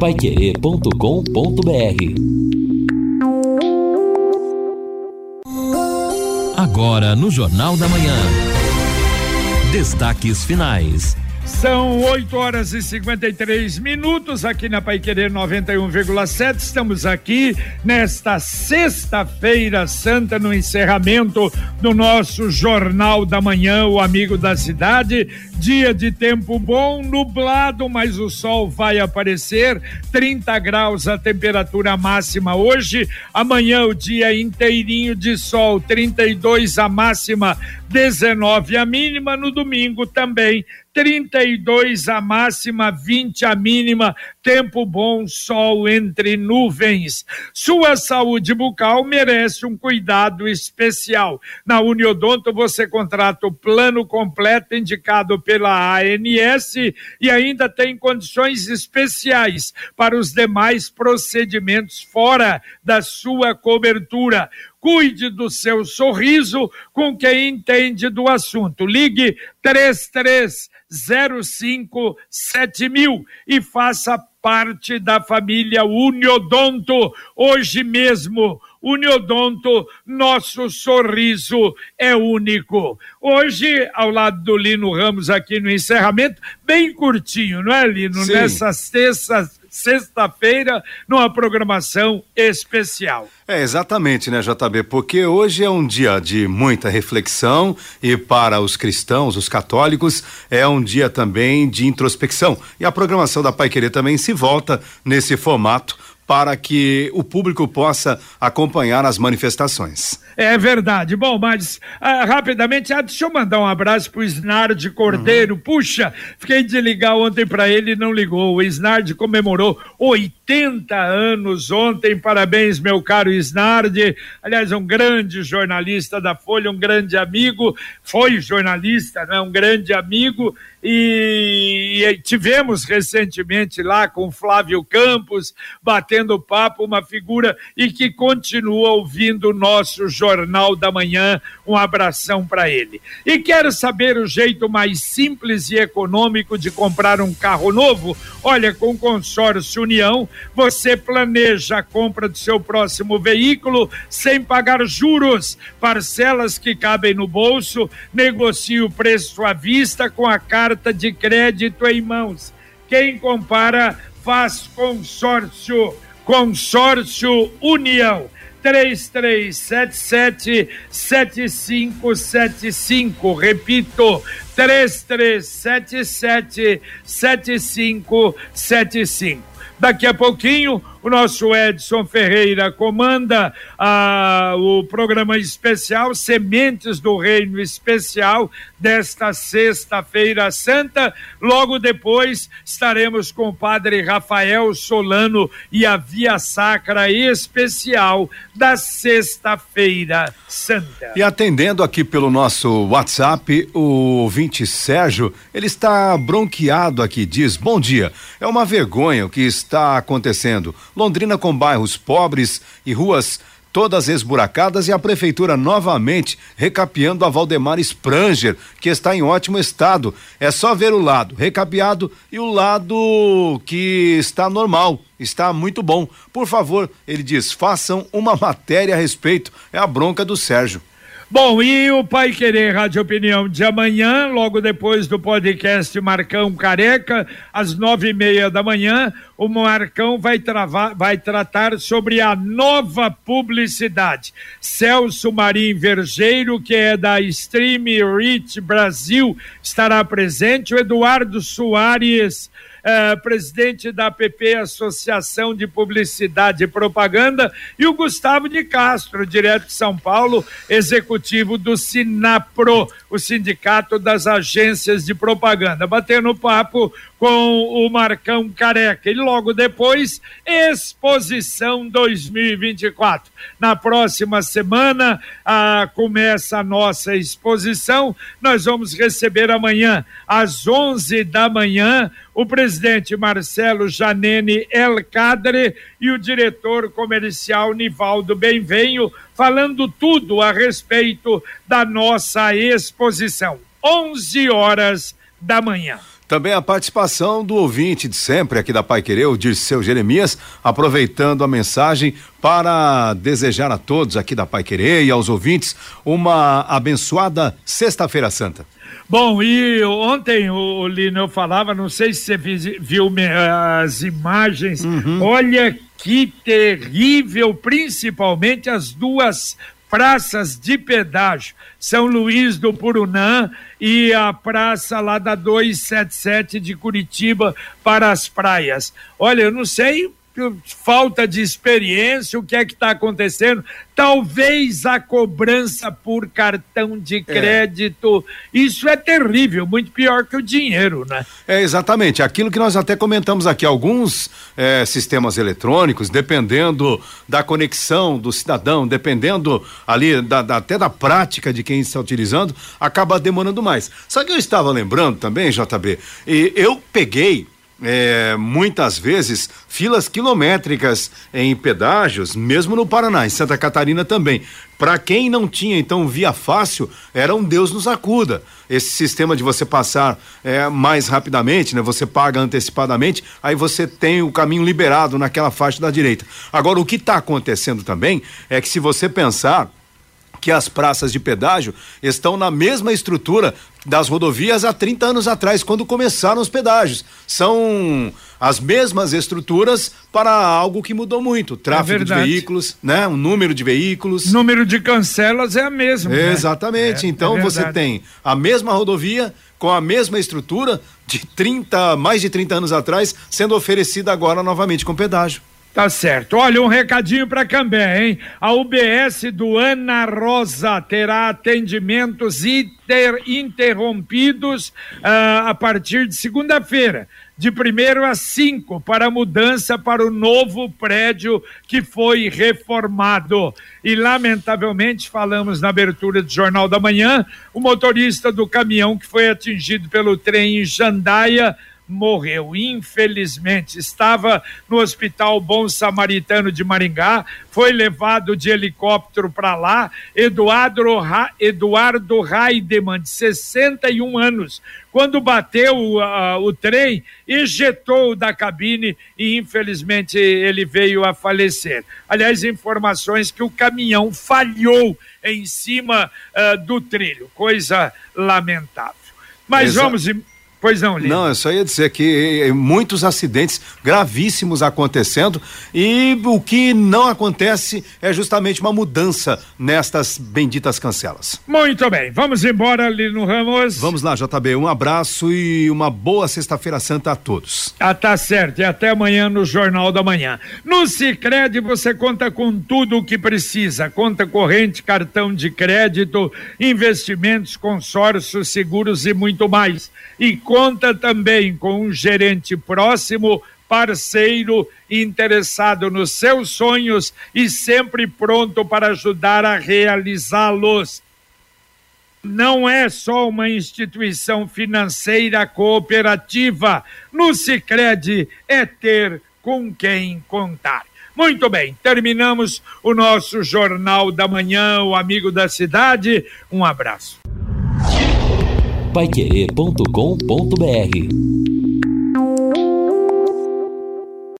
paiquerê.com.br. Agora no Jornal da Manhã. Destaques finais. São 8h53 aqui na Paiquerê 91,7. Estamos aqui nesta sexta-feira santa, no encerramento do nosso Jornal da Manhã, o Amigo da Cidade. Dia de tempo bom, nublado, mas o sol vai aparecer. 30 graus a temperatura máxima hoje. Amanhã o dia inteirinho de sol, 32 a máxima, 19 a mínima. No domingo também 32 a máxima, 20 a mínima, tempo bom, sol entre nuvens. Sua saúde bucal merece um cuidado especial. Na Uniodonto você contrata o plano completo indicado pela ANS e ainda tem condições especiais para os demais procedimentos fora da sua cobertura. Cuide do seu sorriso com quem entende do assunto. Ligue 33057000 e faça parte da família Uniodonto. Hoje mesmo, Uniodonto, nosso sorriso é único. Hoje, ao lado do Lino Ramos aqui no encerramento, bem curtinho, não é, Lino? Sim. Nessa sexta-feira, numa programação especial. Exatamente, né, JB? Porque hoje é um dia de muita reflexão e para os cristãos, os católicos, é um dia também de introspecção. E a programação da Paiquerê também se volta nesse formato para que o público possa acompanhar as manifestações. É verdade. Bom, mas rapidamente, deixa eu mandar um abraço pro Isnardi Cordeiro. Puxa, fiquei de ligar ontem para ele e não ligou. O Isnardi comemorou 80 anos ontem. Parabéns, meu caro Isnardi. Aliás, um grande jornalista da Folha, um grande amigo. Foi jornalista, né? Um grande amigo. E tivemos recentemente lá com Flávio Campos, batendo papo, uma figura e que continua ouvindo o nosso Jornal da Manhã. Um abração para ele. E quero saber o jeito mais simples e econômico de comprar um carro novo? Olha, com o Consórcio União, você planeja a compra do seu próximo veículo sem pagar juros, parcelas que cabem no bolso, negocie o preço à vista com a carta de crédito em mãos. Quem compara faz consórcio. Consórcio União. 3377-7575. Repito, 3377-7575. Daqui a pouquinho, o nosso Edson Ferreira comanda o programa especial Sementes do Reino Especial desta sexta-feira santa. Logo depois estaremos com o padre Rafael Solano e a Via Sacra Especial da sexta-feira santa. E atendendo aqui pelo nosso WhatsApp, o ouvinte Sérgio, ele está bronqueado aqui, diz: bom dia, é uma vergonha o que está acontecendo. Londrina com bairros pobres e ruas todas esburacadas e a prefeitura novamente recapeando a Valdemar Spranger, que está em ótimo estado. É só ver o lado recapeado e o lado que está normal. Está muito bom. Por favor, ele diz, façam uma matéria a respeito. É a bronca do Sérgio. Bom, e o Paiquerê Rádio Opinião de amanhã, logo depois do podcast Marcão Careca, às 9:30 da manhã, o Marcão vai tratar sobre a nova publicidade. Celso Marim Vergeiro, que é da Stream Reach Brasil, estará presente. O Eduardo Soares, presidente da APP, Associação de Publicidade e Propaganda, e o Gustavo de Castro, direto de São Paulo, executivo do Sinapro, o Sindicato das Agências de Propaganda, batendo papo com o Marcão Careca. E logo depois, Exposição 2024. Na próxima semana começa a nossa exposição. Nós vamos receber amanhã, às 11 da manhã, o presidente Marcelo Janene Elcadre e o diretor comercial Nivaldo Benvenho, falando tudo a respeito da nossa exposição. 11 horas da manhã. Também a participação do ouvinte de sempre aqui da Paiquerê, o Dirceu Jeremias, aproveitando a mensagem para desejar a todos aqui da Paiquerê e aos ouvintes uma abençoada Sexta-feira Santa. Bom, e ontem o Lino eu falava, não sei se você viu as imagens, olha que terrível, principalmente as duas praças de pedágio, São Luís do Purunã e a praça lá da 277 de Curitiba para as praias. Olha, eu não sei, falta de experiência, o que é que está acontecendo? Talvez a cobrança por cartão de crédito, isso é terrível, muito pior que o dinheiro, né? É exatamente, aquilo que nós até comentamos aqui, alguns sistemas eletrônicos, dependendo da conexão do cidadão, dependendo ali até da prática de quem está utilizando, acaba demorando mais. Só que eu estava lembrando também, JB, e eu peguei muitas vezes filas quilométricas em pedágios, mesmo no Paraná, em Santa Catarina também. Para quem não tinha então via fácil, era um Deus nos acuda. Esse sistema de você passar mais rapidamente, né? Você paga antecipadamente, aí você tem o caminho liberado naquela faixa da direita. Agora, o que está acontecendo também é que, se você pensar que as praças de pedágio estão na mesma estrutura das rodovias há 30 anos atrás, quando começaram os pedágios. São as mesmas estruturas para algo que mudou muito. Tráfego de veículos, né? O número de veículos. Número de cancelas é a mesma. Exatamente. Né? Então você tem a mesma rodovia com a mesma estrutura de mais de 30 anos atrás, sendo oferecida agora novamente com pedágio. Tá certo. Olha, um recadinho para Cambé, hein? A UBS do Ana Rosa terá atendimentos interrompidos a partir de segunda-feira, de 1º às 5, para a mudança para o novo prédio que foi reformado. E, lamentavelmente, falamos na abertura do Jornal da Manhã, o motorista do caminhão que foi atingido pelo trem em Jandaia morreu, infelizmente. Estava no Hospital Bom Samaritano de Maringá, foi levado de helicóptero para lá. Eduardo Raideman, de 61 anos, quando bateu o trem, ejetou da cabine e infelizmente ele veio a falecer. Aliás, informações que o caminhão falhou em cima do trilho, coisa lamentável. Mas vamos... Pois não, Lino. Não, eu só ia dizer que muitos acidentes gravíssimos acontecendo, e o que não acontece é justamente uma mudança nestas benditas cancelas. Muito bem, vamos embora, Lino Ramos. Vamos lá, JB, um abraço e uma boa Sexta-feira Santa a todos. Tá certo, e até amanhã no Jornal da Manhã. No Sicredi você conta com tudo o que precisa: conta corrente, cartão de crédito, investimentos, consórcios, seguros e muito mais. E conta também com um gerente próximo, parceiro, interessado nos seus sonhos e sempre pronto para ajudar a realizá-los. Não é só uma instituição financeira cooperativa. No Sicredi é ter com quem contar. Muito bem, terminamos o nosso Jornal da Manhã, o Amigo da Cidade. Um abraço. Paiquerê.com.br